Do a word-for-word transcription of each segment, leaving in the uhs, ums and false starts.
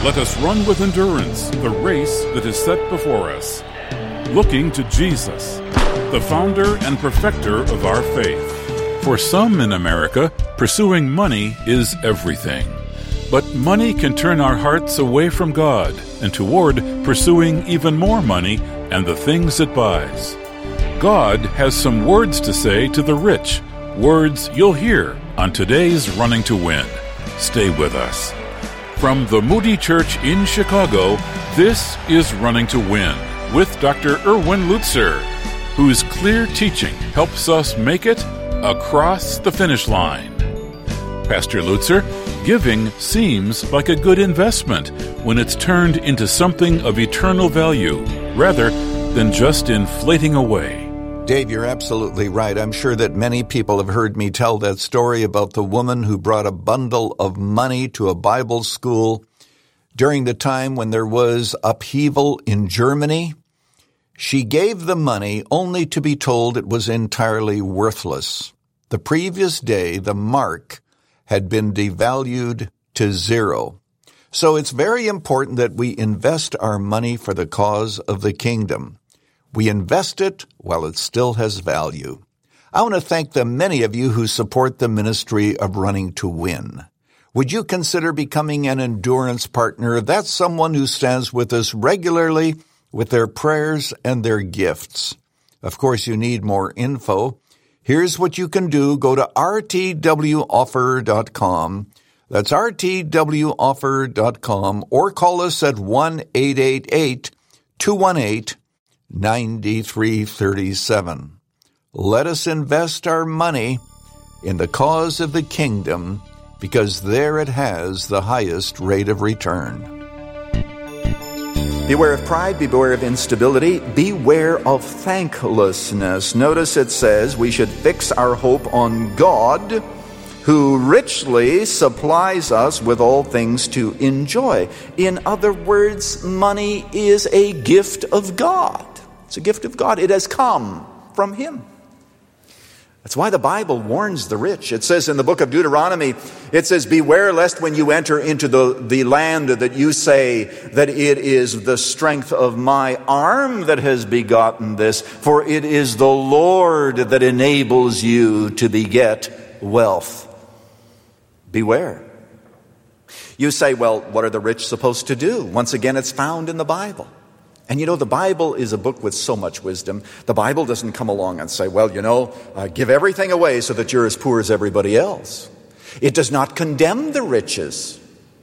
let us run with endurance the race that is set before us, looking to Jesus, the founder and perfecter of our faith. For some in America, pursuing money is everything. But money can turn our hearts away from God and toward pursuing even more money and the things it buys. God has some words to say to the rich, words you'll hear on today's Running to Win. Stay with us. From the Moody Church in Chicago, this is Running to Win with Doctor Erwin Lutzer, whose clear teaching helps us make it across the finish line. Pastor Lutzer, giving seems like a good investment when it's turned into something of eternal value, rather than just inflating away. Dave, you're absolutely right. I'm sure that many people have heard me tell that story about the woman who brought a bundle of money to a Bible school during the time when there was upheaval in Germany. She gave the money only to be told it was entirely worthless. The previous day, the mark had been devalued to zero. So it's very important that we invest our money for the cause of the kingdom. We invest it while it still has value. I want to thank the many of you who support the ministry of Running to Win. Would you consider becoming an endurance partner? That's someone who stands with us regularly with their prayers and their gifts. Of course, you need more info. Here's what you can do. Go to r t w offer dot com. That's r t w offer dot com, or call us at one eight eight eight, two one eight, nine three three seven. Let us invest our money in the cause of the kingdom, because there it has the highest rate of return. Beware of pride, beware of instability, beware of thanklessness. Notice it says we should fix our hope on God, who richly supplies us with all things to enjoy. In other words, money is a gift of God. It's a gift of God. It has come from Him. That's why the Bible warns the rich. It says in the book of Deuteronomy, it says, beware lest when you enter into the, the land that you say that it is the strength of my arm that has begotten this, for it is the Lord that enables you to beget wealth. Beware. You say, well, what are the rich supposed to do? Once again, it's found in the Bible. And you know, the Bible is a book with so much wisdom. The Bible doesn't come along and say, well, you know, uh, give everything away so that you're as poor as everybody else. It does not condemn the riches.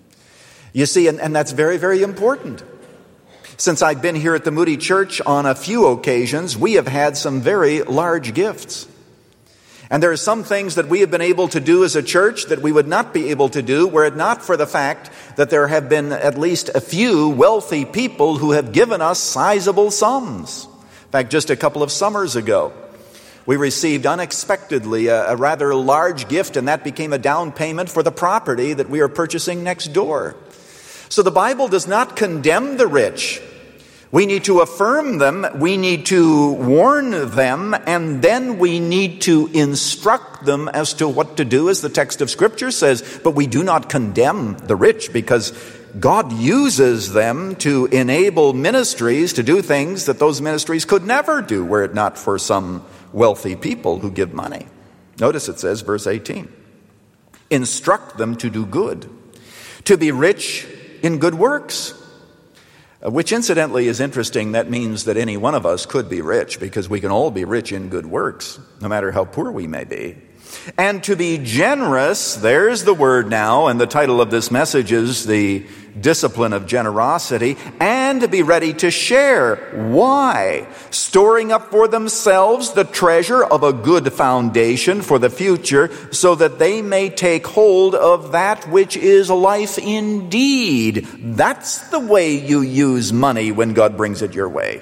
You see, and, and that's very, very important. Since I've been here at the Moody Church on a few occasions, we have had some very large gifts. And there are some things that we have been able to do as a church that we would not be able to do were it not for the fact that there have been at least a few wealthy people who have given us sizable sums. In fact, just a couple of summers ago, we received unexpectedly a, a rather large gift, and that became a down payment for the property that we are purchasing next door. So the Bible does not condemn the rich. We need to affirm them, we need to warn them, and then we need to instruct them as to what to do, as the text of Scripture says. But we do not condemn the rich, because God uses them to enable ministries to do things that those ministries could never do were it not for some wealthy people who give money. Notice it says, verse eighteen, instruct them to do good, to be rich in good works. Which incidentally is interesting. That means that any one of us could be rich, because we can all be rich in good works, no matter how poor we may be. And to be generous, there's the word now, and the title of this message is the discipline of generosity, and to be ready to share. Why? Storing up for themselves the treasure of a good foundation for the future, so that they may take hold of that which is life indeed. That's the way you use money when God brings it your way.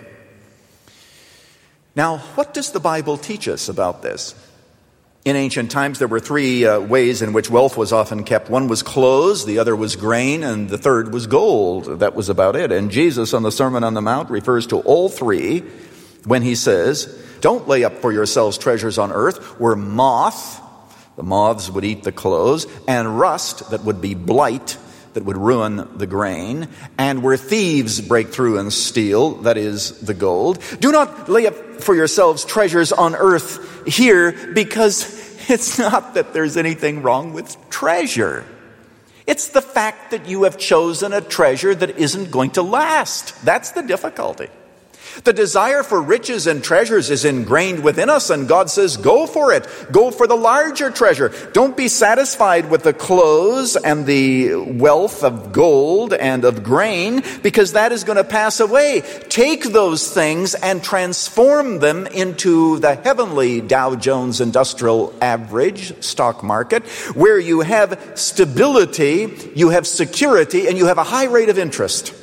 Now, what does the Bible teach us about this? In ancient times, there were three uh, ways in which wealth was often kept. One was clothes, the other was grain, and the third was gold. That was about it. And Jesus on the Sermon on the Mount refers to all three when he says, don't lay up for yourselves treasures on earth where moth, the moths would eat the clothes, and rust, that would be blight, that would ruin the grain, and where thieves break through and steal, that is, the gold. Do not lay up for yourselves treasures on earth here, because it's not that there's anything wrong with treasure. It's the fact that you have chosen a treasure that isn't going to last. That's the difficulty. The desire for riches and treasures is ingrained within us, and God says, go for it. Go for the larger treasure. Don't be satisfied with the clothes and the wealth of gold and of grain, because that is going to pass away. Take those things and transform them into the heavenly Dow Jones Industrial Average stock market, where you have stability, you have security, and you have a high rate of interest.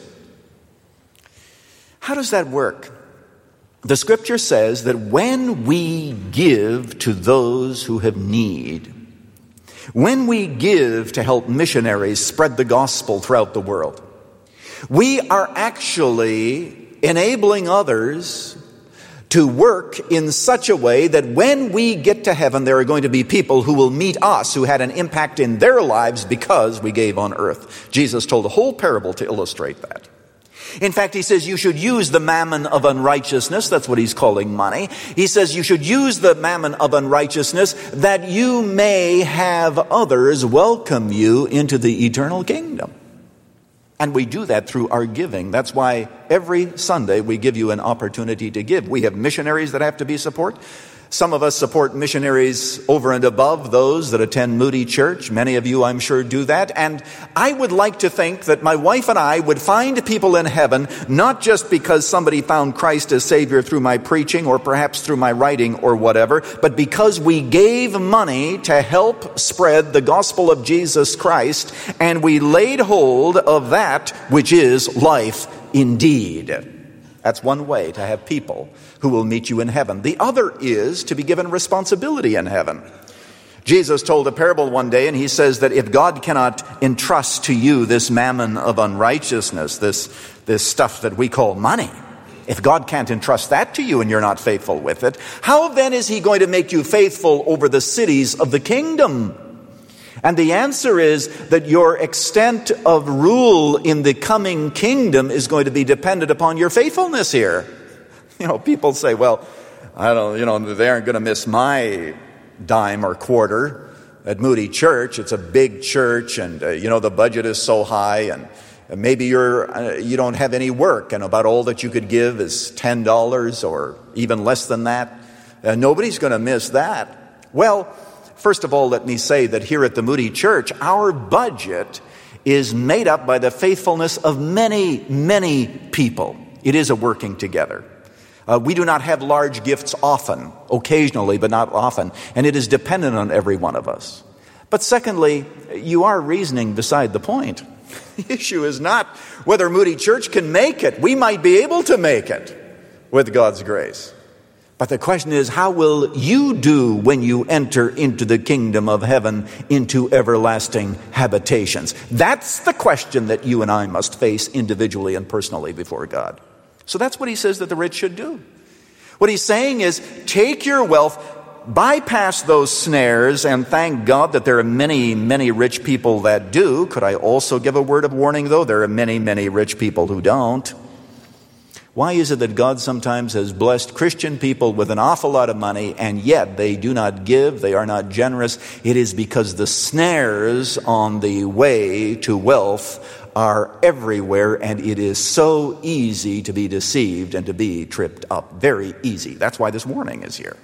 How does that work? The scripture says that when we give to those who have need, when we give to help missionaries spread the gospel throughout the world, we are actually enabling others to work in such a way that when we get to heaven, there are going to be people who will meet us who had an impact in their lives because we gave on earth. Jesus told a whole parable to illustrate that. In fact, he says you should use the mammon of unrighteousness. That's what he's calling money. He says you should use the mammon of unrighteousness that you may have others welcome you into the eternal kingdom. And we do that through our giving. That's why every Sunday we give you an opportunity to give. We have missionaries that have to be supported. Some of us support missionaries over and above those that attend Moody Church. Many of you, I'm sure, do that. And I would like to think that my wife and I would find people in heaven, not just because somebody found Christ as Savior through my preaching or perhaps through my writing or whatever, but because we gave money to help spread the gospel of Jesus Christ, and we laid hold of that which is life indeed. That's one way to have people who will meet you in heaven. The other is to be given responsibility in heaven. Jesus told a parable one day, and he says that if God cannot entrust to you this mammon of unrighteousness, this, this stuff that we call money, if God can't entrust that to you and you're not faithful with it, how then is he going to make you faithful over the cities of the kingdom? And the answer is that your extent of rule in the coming kingdom is going to be dependent upon your faithfulness here. You know, people say, well, I don't, you know, they aren't going to miss my dime or quarter at Moody Church. It's a big church, and, uh, you know, the budget is so high, and maybe you're, uh, you don't have any work, and about all that you could give is ten dollars or even less than that. Uh, nobody's going to miss that. Well, first of all, let me say that here at the Moody Church, our budget is made up by the faithfulness of many, many people. It is a working together. Uh, we do not have large gifts often, occasionally, but not often, and it is dependent on every one of us. But secondly, you are reasoning beside the point. The issue is not whether Moody Church can make it. We might be able to make it with God's grace. But the question is, how will you do when you enter into the kingdom of heaven, into everlasting habitations? That's the question that you and I must face individually and personally before God. So that's what he says that the rich should do. What he's saying is, take your wealth, bypass those snares, and thank God that there are many, many rich people that do. Could I also give a word of warning, though? There are many, many rich people who don't. Why is it that God sometimes has blessed Christian people with an awful lot of money, and yet they do not give, they are not generous? It is because the snares on the way to wealth are everywhere, and it is so easy to be deceived and to be tripped up. Very easy. That's why this warning is here.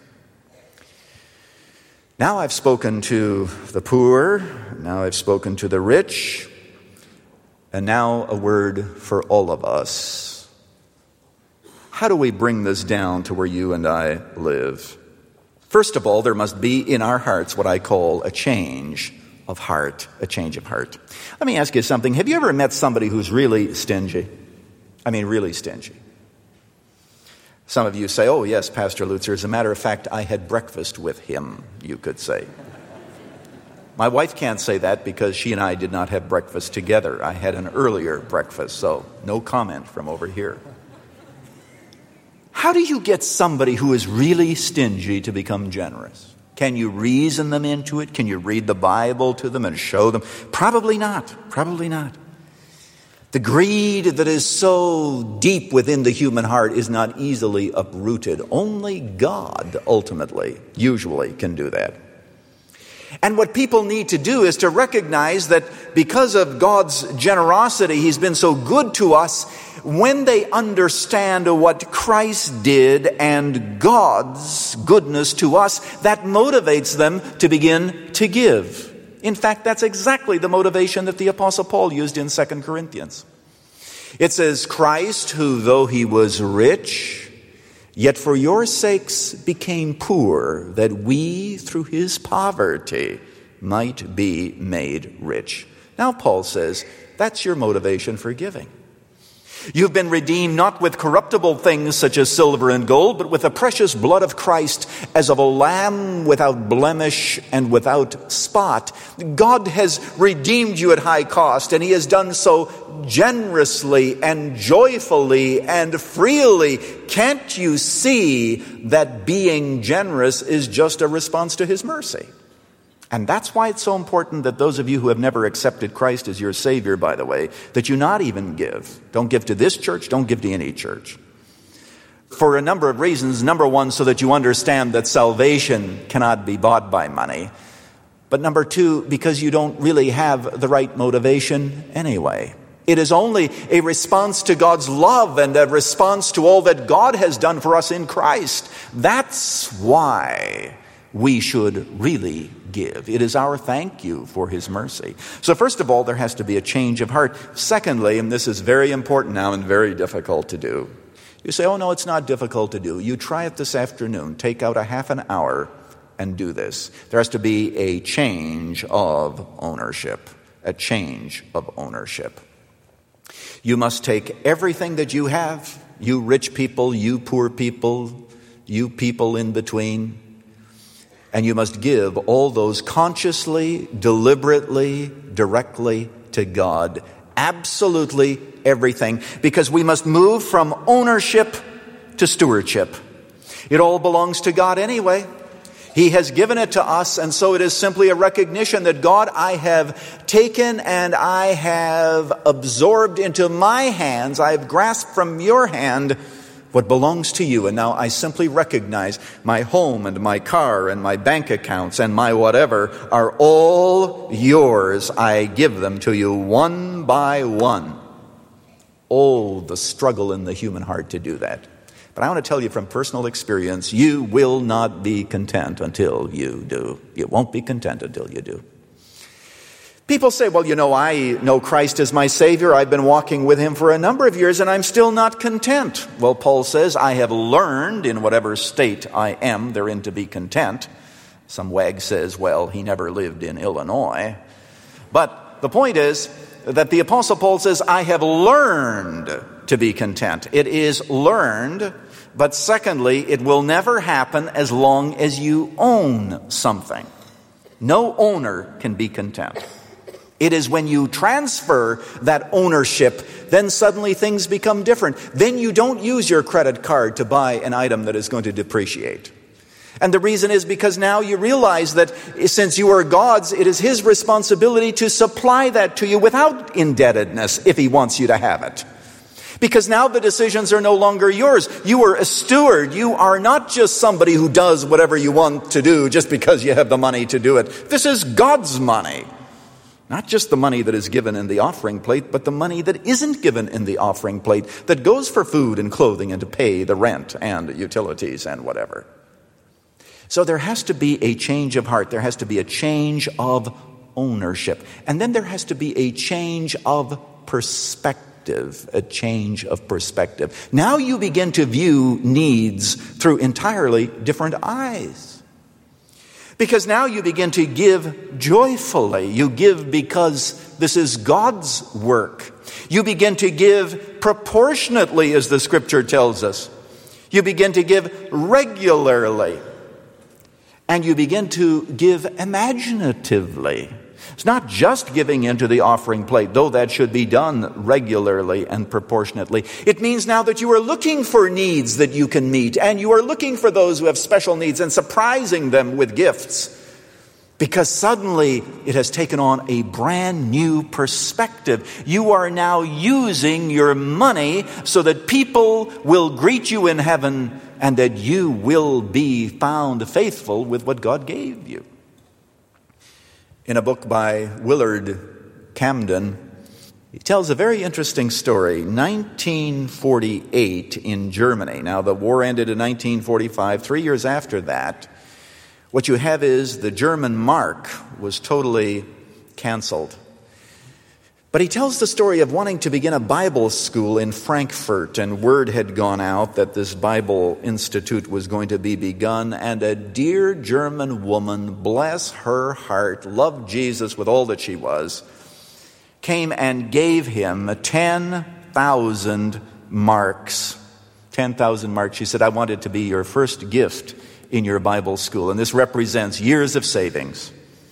Now I've spoken to the poor, now I've spoken to the rich, and now a word for all of us. How do we bring this down to where you and I live? First of all, there must be in our hearts what I call a change of heart, a change of heart. Let me ask you something. Have you ever met somebody who's really stingy? I mean, really stingy. Some of you say, oh, yes, Pastor Lutzer, as a matter of fact, I had breakfast with him, you could say. My wife can't say that because she and I did not have breakfast together. I had an earlier breakfast, so no comment from over here. How do you get somebody who is really stingy to become generous? Can you reason them into it? Can you read the Bible to them and show them? Probably not. Probably not. The greed that is so deep within the human heart is not easily uprooted. Only God, ultimately, usually can do that. And what people need to do is to recognize that because of God's generosity, He's been so good to us. When they understand what Christ did and God's goodness to us, that motivates them to begin to give. In fact, that's exactly the motivation that the Apostle Paul used in Second Corinthians. It says, Christ, who though He was rich, yet for your sakes became poor, that we through His poverty might be made rich. Now Paul says, that's your motivation for giving. You've been redeemed not with corruptible things such as silver and gold, but with the precious blood of Christ, as of a lamb without blemish and without spot. God has redeemed you at high cost, and He has done so generously and joyfully and freely. Can't you see that being generous is just a response to His mercy? And that's why it's so important that those of you who have never accepted Christ as your Savior, by the way, that you not even give. Don't give to this church, don't give to any church. For a number of reasons. Number one, so that you understand that salvation cannot be bought by money. But number two, because you don't really have the right motivation anyway. It is only a response to God's love and a response to all that God has done for us in Christ. That's why we should really give. It is our thank you for His mercy. So first of all, there has to be a change of heart. Secondly, and this is very important now and very difficult to do. You say, oh no, it's not difficult to do. You try it this afternoon. Take out a half an hour and do this. There has to be a change of ownership. A change of ownership. You must take everything that you have, you rich people, you poor people, you people in between, and you must give all those consciously, deliberately, directly to God. Absolutely everything. Because we must move from ownership to stewardship. It all belongs to God anyway. He has given it to us, and so it is simply a recognition that God, I have taken and I have absorbed into my hands, I have grasped from your hand what belongs to you, and now I simply recognize my home and my car and my bank accounts and my whatever are all yours. I give them to you one by one. Oh, the struggle in the human heart to do that. But I want to tell you from personal experience, you will not be content until you do. You won't be content until you do. People say, well, you know, I know Christ as my Savior. I've been walking with Him for a number of years and I'm still not content. Well, Paul says, I have learned in whatever state I am therein to be content. Some wag says, well, he never lived in Illinois. But the point is that the Apostle Paul says, I have learned to be content. It is learned, but secondly, it will never happen as long as you own something. No owner can be content. It is when you transfer that ownership, then suddenly things become different. Then you don't use your credit card to buy an item that is going to depreciate. And the reason is because now you realize that since you are God's, it is His responsibility to supply that to you without indebtedness if He wants you to have it. Because now the decisions are no longer yours. You are a steward. You are not just somebody who does whatever you want to do just because you have the money to do it. This is God's money. Not just the money that is given in the offering plate, but the money that isn't given in the offering plate, that goes for food and clothing and to pay the rent and utilities and whatever. So there has to be a change of heart. There has to be a change of ownership. And then there has to be a change of perspective. A change of perspective. Now you begin to view needs through entirely different eyes. Because now you begin to give joyfully. You give because this is God's work. You begin to give proportionately, as the Scripture tells us. You begin to give regularly. And you begin to give imaginatively. It's not just giving into the offering plate, though that should be done regularly and proportionately. It means now that you are looking for needs that you can meet, and you are looking for those who have special needs and surprising them with gifts. Because suddenly it has taken on a brand new perspective. You are now using your money so that people will greet you in heaven and that you will be found faithful with what God gave you. In a book by Willard Camden, he tells a very interesting story. nineteen forty-eight in Germany. Now, the war ended in nineteen forty-five. Three years after that, what you have is the German mark was totally canceled. But he tells the story of wanting to begin a Bible school in Frankfurt, and word had gone out that this Bible Institute was going to be begun, and a dear German woman, bless her heart, loved Jesus with all that she was, came and gave him ten thousand marks. ten thousand marks. She said, I want it to be your first gift in your Bible school, and this represents years of savings.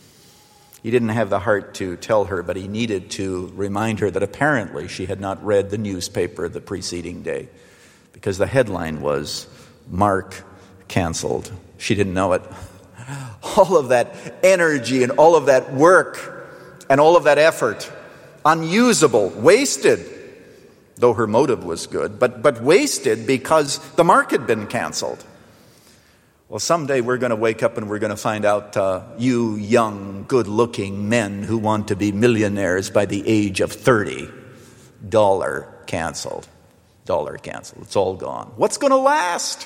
He didn't have the heart to tell her, but he needed to remind her that apparently she had not read the newspaper the preceding day, because the headline was, Mark canceled. She didn't know it. All of that energy and all of that work and all of that effort, unusable, wasted, though her motive was good, but, but wasted because the mark had been canceled. Well, someday we're going to wake up and we're going to find out uh, you young, good-looking men who want to be millionaires by the age of thirty, dollar canceled. Dollar canceled. It's all gone. What's going to last?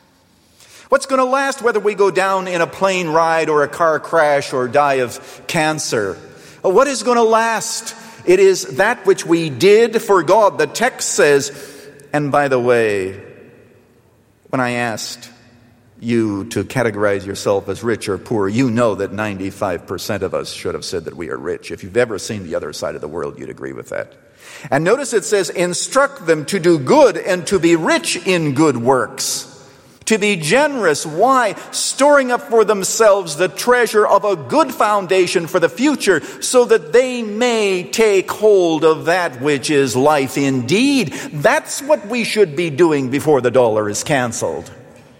What's going to last whether we go down in a plane ride or a car crash or die of cancer? What is going to last? It is that which we did for God. The text says, and by the way, when I asked you to categorize yourself as rich or poor, you know that ninety-five percent of us should have said that we are rich. If you've ever seen the other side of the world, you'd agree with that. And notice it says, instruct them to do good and to be rich in good works. To be generous. Why? Storing up for themselves the treasure of a good foundation for the future, so that they may take hold of that which is life indeed. That's what we should be doing before the dollar is canceled.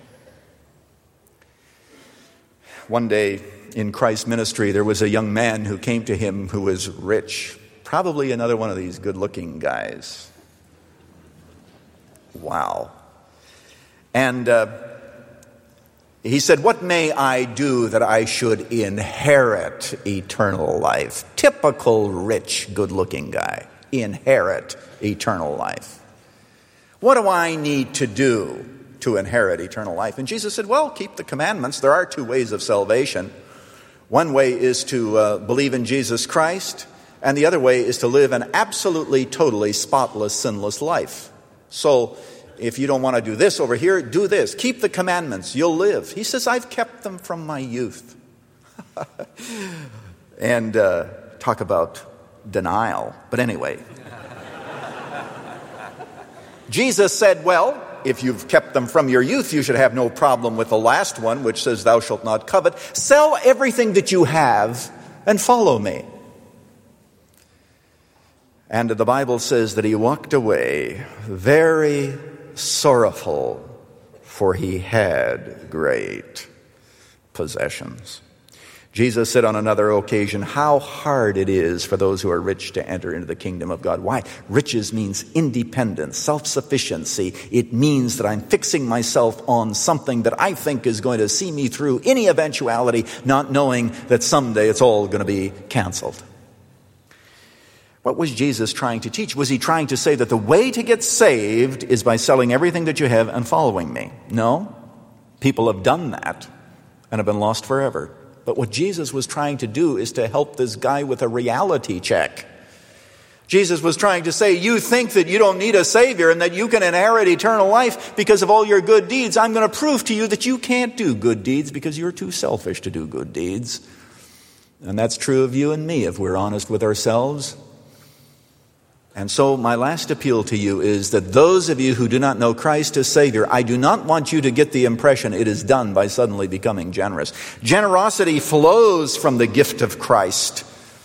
One day in Christ's ministry, there was a young man who came to him who was rich. Probably another one of these good-looking guys. Wow. And uh, he said, what may I do that I should inherit eternal life? Typical rich, good-looking guy. Inherit eternal life. What do I need to do to inherit eternal life? And Jesus said, well, keep the commandments. There are two ways of salvation. One way is to uh, believe in Jesus Christ, and the other way is to live an absolutely, totally spotless, sinless life. So if you don't want to do this over here, do this. Keep the commandments. You'll live. He says, I've kept them from my youth. And uh, talk about denial. But anyway, Jesus said, well, if you've kept them from your youth, you should have no problem with the last one, which says, thou shalt not covet. Sell everything that you have and follow me. And the Bible says that he walked away very sorrowful, for he had great possessions. Jesus said on another occasion, how hard it is for those who are rich to enter into the kingdom of God. Why? Riches means independence, self-sufficiency. It means that I'm fixing myself on something that I think is going to see me through any eventuality, not knowing that someday it's all going to be canceled. What was Jesus trying to teach? Was he trying to say that the way to get saved is by selling everything that you have and following me? No. People have done that and have been lost forever. But what Jesus was trying to do is to help this guy with a reality check. Jesus was trying to say, you think that you don't need a Savior and that you can inherit eternal life because of all your good deeds. I'm going to prove to you that you can't do good deeds because you're too selfish to do good deeds. And that's true of you and me if we're honest with ourselves. And so my last appeal to you is that those of you who do not know Christ as Savior, I do not want you to get the impression it is done by suddenly becoming generous. Generosity flows from the gift of Christ.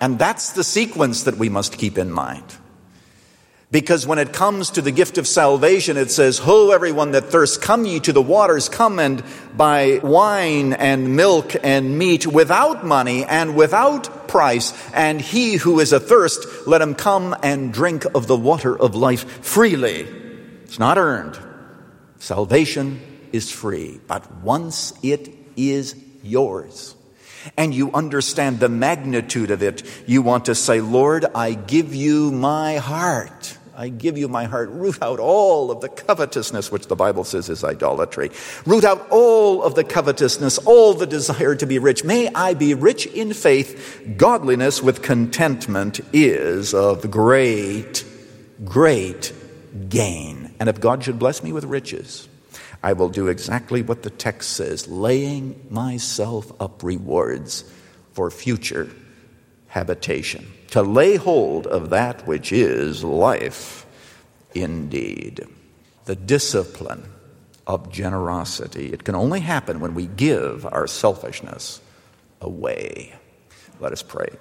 And that's the sequence that we must keep in mind. Because when it comes to the gift of salvation, it says, Ho, everyone that thirsts, come ye to the waters, come and buy wine and milk and meat without money and without price. And he who is athirst, let him come and drink of the water of life freely. It's not earned. Salvation is free. But once it is yours, and you understand the magnitude of it, you want to say, Lord, I give you my heart. I give you my heart. Root out all of the covetousness, which the Bible says is idolatry. Root out all of the covetousness, all the desire to be rich. May I be rich in faith. Godliness with contentment is of great, great gain. And if God should bless me with riches, I will do exactly what the text says, laying myself up rewards for future habitation, to lay hold of that which is life indeed. The discipline of generosity. It can only happen when we give our selfishness away. Let us pray.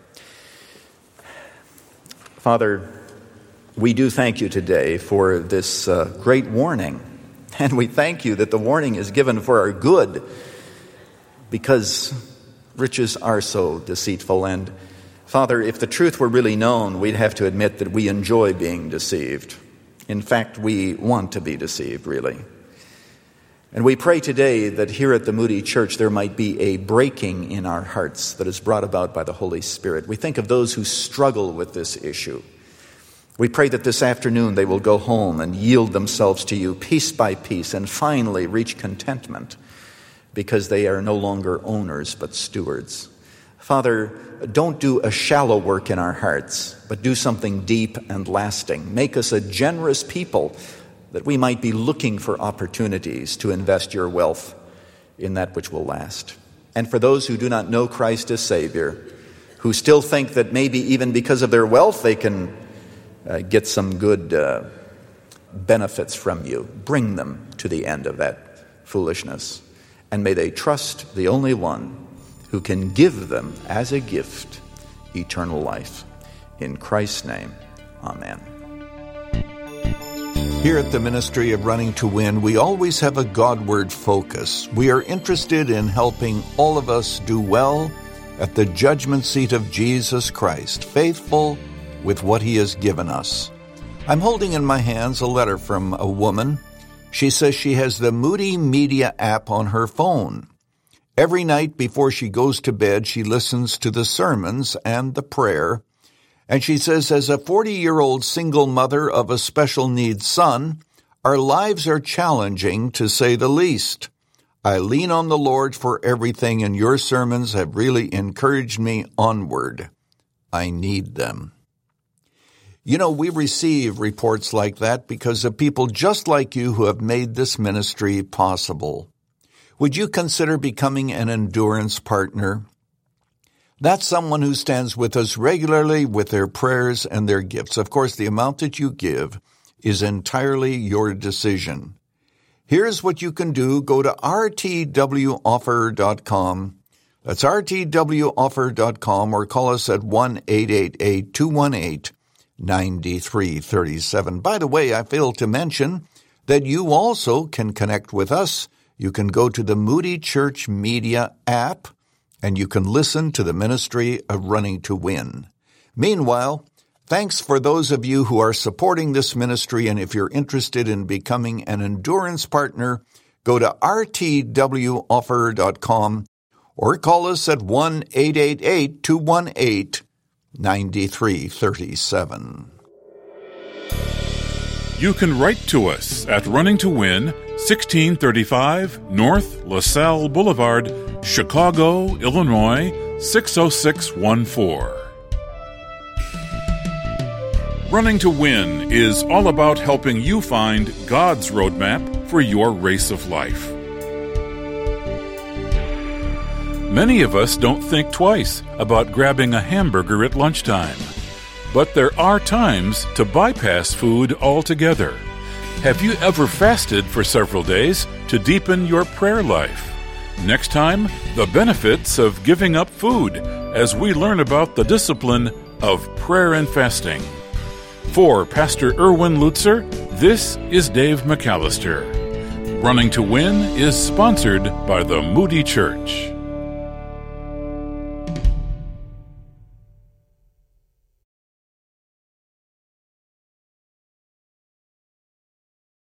Father, we do thank you today for this uh, great warning. And we thank you that the warning is given for our good, because riches are so deceitful. And Father, if the truth were really known, we'd have to admit that we enjoy being deceived. In fact, we want to be deceived, really. And we pray today that here at the Moody Church there might be a breaking in our hearts that is brought about by the Holy Spirit. We think of those who struggle with this issue. We pray that this afternoon they will go home and yield themselves to you piece by piece and finally reach contentment, because they are no longer owners but stewards. Father, don't do a shallow work in our hearts, but do something deep and lasting. Make us a generous people, that we might be looking for opportunities to invest your wealth in that which will last. And for those who do not know Christ as Savior, who still think that maybe even because of their wealth they can uh, get some good uh, benefits from you, bring them to the end of that foolishness. And may they trust the only one who can give them as a gift eternal life. In Christ's name, amen. Here at the Ministry of Running to Win, we always have a Godward focus. We are interested in helping all of us do well at the judgment seat of Jesus Christ, faithful with what he has given us. I'm holding in my hands a letter from a woman. She says she has the Moody Media app on her phone. Every night before she goes to bed, she listens to the sermons and the prayer. And she says, as a forty-year-old single mother of a special needs son, our lives are challenging, to say the least. I lean on the Lord for everything, and your sermons have really encouraged me onward. I need them. You know, we receive reports like that because of people just like you who have made this ministry possible. Would you consider becoming an endurance partner? That's someone who stands with us regularly with their prayers and their gifts. Of course, the amount that you give is entirely your decision. Here's what you can do. Go to r t w offer dot com. That's r t w offer dot com, or call us at one eight eight eight, two one eight, nine three three seven. By the way, I failed to mention that you also can connect with us. You can go to the Moody Church Media app, and you can listen to the Ministry of Running to Win. Meanwhile, thanks for those of you who are supporting this ministry, and if you're interested in becoming an endurance partner, go to r t w offer dot com or call us at one eight eight eight, two one eight, nine three three seven. You can write to us at Running to Win, sixteen thirty-five North LaSalle Boulevard, Chicago, Illinois, six oh six one four. Running to Win is all about helping you find God's roadmap for your race of life. Many of us don't think twice about grabbing a hamburger at lunchtime. But there are times to bypass food altogether. Have you ever fasted for several days to deepen your prayer life? Next time, the benefits of giving up food. as we learn about the discipline of prayer and fasting. For Pastor Erwin Lutzer, this is Dave McAllister. Running to Win is sponsored by the Moody Church.